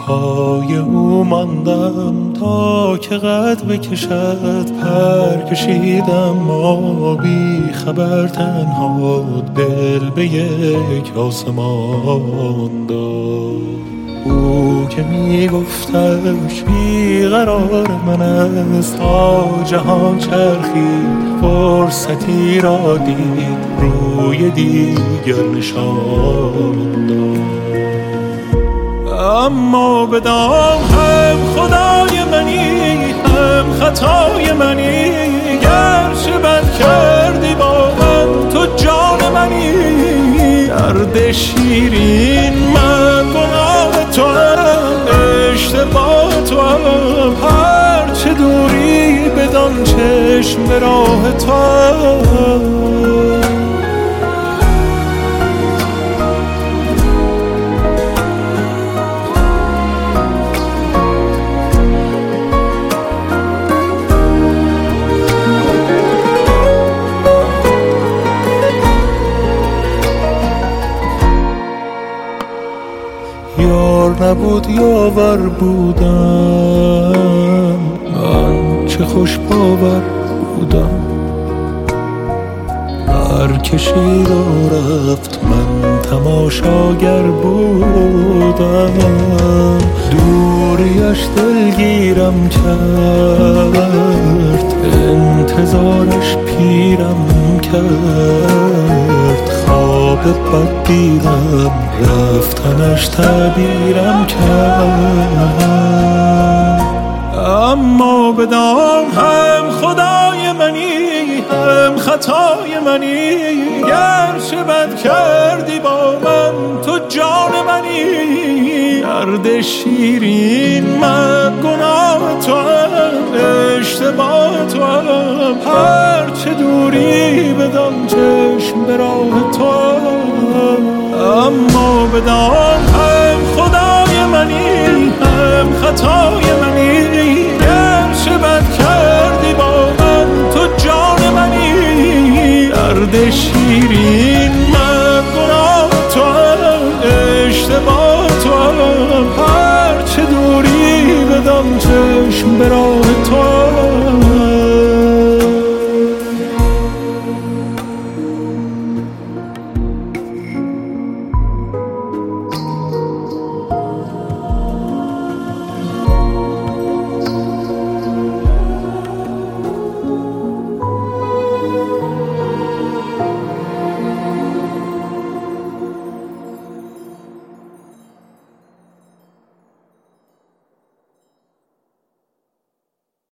پای او ماندم تا که قد بکشد، پر کشیدم ما بی خبر تنها، دل به یک آسمان داد. او که می گفتش بیقرار من است، تا جهان چرخید فرصتی را دید، روی دیگر نشان داد. اما بدان هم خدای منی هم خطای منی، گرچه بد کردی با من تو جان منی. درد شیرین من گناه تو هم، اشتباه تو هم، هرچه دوری بدان چشم به راه تو هم. یار نبود یاور بودم من، چه خوش باور بودم. هر کشید و رفت من تماشاگر بودم، دوریش دلگیرم کرد، انتظارش پیرم کرد. خواب بد دیدم رفتنش تعبیرم کرد. اما بدان هم خدای منی هم خطای منی، گرچه بد کردی با من تو جان منی. درد شیرین من گناه تو هم، اشتباه تو هم، هرچه دوری بدان چشم به راه تو هم. اما بدان هم خدای منی هم خطای